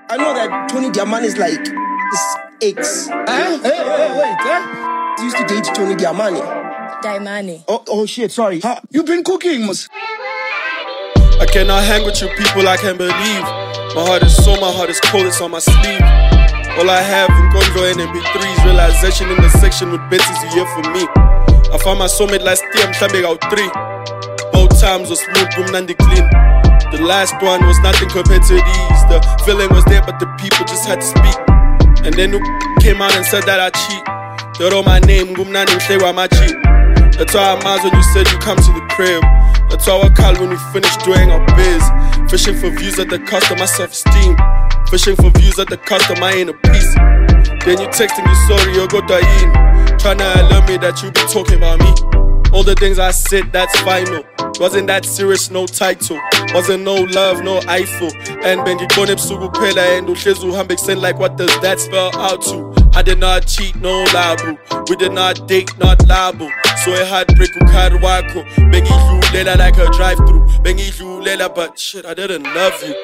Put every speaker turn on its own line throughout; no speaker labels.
I know that Tony Diamante is like his ex.
Wait.
He used to date Tony Diamante.
Diamante.
Oh shit, sorry.
You been cooking, mus.
I cannot hang with you people I can't believe. My heart is cold, it's on my sleeve. All I have in Congo and MP3's realization in the section with bits is a year for me. I found my soulmate last year, I'm trying out 3. Both times was smooth, boom, nandi clean. The last one was nothing compared to these. The feeling was there, but the people just had to speak. And then who came out and said that I cheat. They wrote my name, boom, nandi mhlewa my cheat. That's why I'm out when you said you come to the crib. That's why I call when we finish doing our biz. Fishing for views at the cost of my self-esteem. Fishing for views at the cost of my inner peace. Then you texting you sorry, you go to in. Tryna alert me that you be talking about me. All the things I said, that's final. Wasn't that serious, no title. Wasn't no love, no Eiffel. And Bengi Konep Sugu Pela and Ushezu Hambek send like what does that spell out to? I did not cheat, no labu. We did not date, not labu. So a heartbreak ukari wako. Bengi Lela like a drive-through. Bengi Lela, but shit, I didn't love you.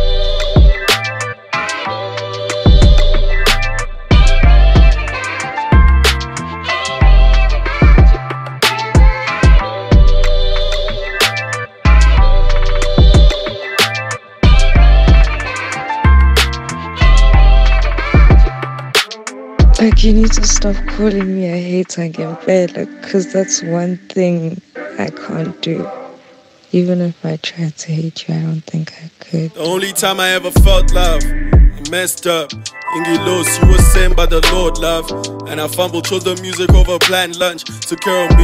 Like, you need to stop calling me a hater again, because that's one thing I can't do. Even if I tried to hate you, I don't think I could.
The only time I ever felt love, I messed up. Ingi Los, you were sent by the Lord, love. And I fumbled, chose the music over planned lunch. Took care of me,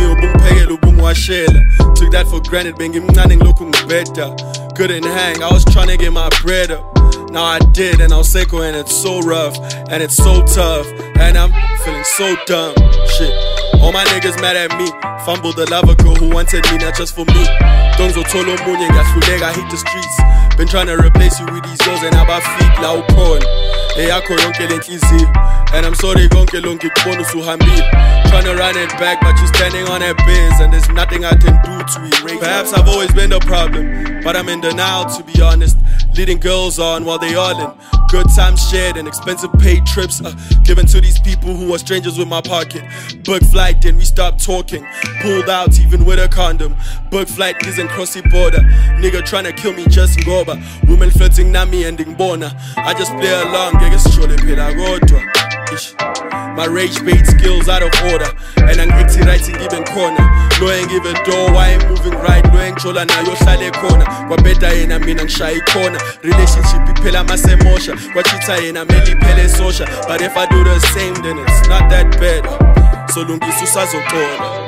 took that for granted, bengi mnaning looking better. Couldn't hang, I was trying to get my bread up. Now I did, and I'll Seiko, and it's so rough, and it's so tough, and I'm feeling so dumb. Shit, all my niggas mad at me. Fumbled the lover girl who wanted me, not just for me. Dongzo Tolo Munye, I hate the streets. Been trying to replace you with these girls, and I'm feet loud porn. Hey, I call Yonke Lenkizi, and I'm sorry, Gonke Lonki Bonus Uhambi. Trying to run it back, but you're standing on that biz, and there's nothing I can do to erase. Perhaps I've always been the problem, but I'm in denial, to be honest. Leading girls on while they all in. Good times shared and expensive paid trips given to these people who are strangers with my pocket. Book flight, then we stopped talking. Pulled out even with a condom. Book flight isn't crossing border. Nigga tryna kill me just in Goba. Women flirting Nami and Dingbona. I just play along, gegas chole pedagoto. My rage bait skills out of order. And I'm acting right in given corner. No ain't given door, why ain't moving right? No ain't chola na yo shale corner. Kwa beta yena mina shy corner. Relationship ipela masemosha. Kwa chita yena meli pele sosha. But if I do the same then it's not that bad. So lungi susazo corner.